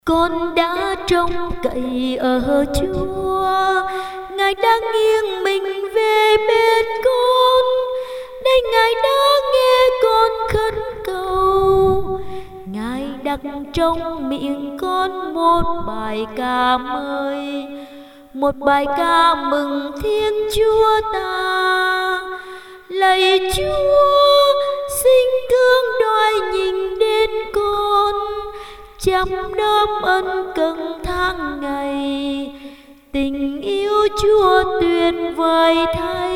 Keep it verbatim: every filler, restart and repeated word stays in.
Con đã trông cậy ở Chúa, Ngài đã nghiêng mình về bên con, đây Ngài đã nghe con khấn cầu. Ngài đặt trong miệng con một bài ca mới, một bài ca mừng Thiên Chúa ta. Lạy Chúa, xin thương đoái nhìn đến con, chăm đơm ân cần tháng ngày. Tình yêu Chúa tuyệt vời thay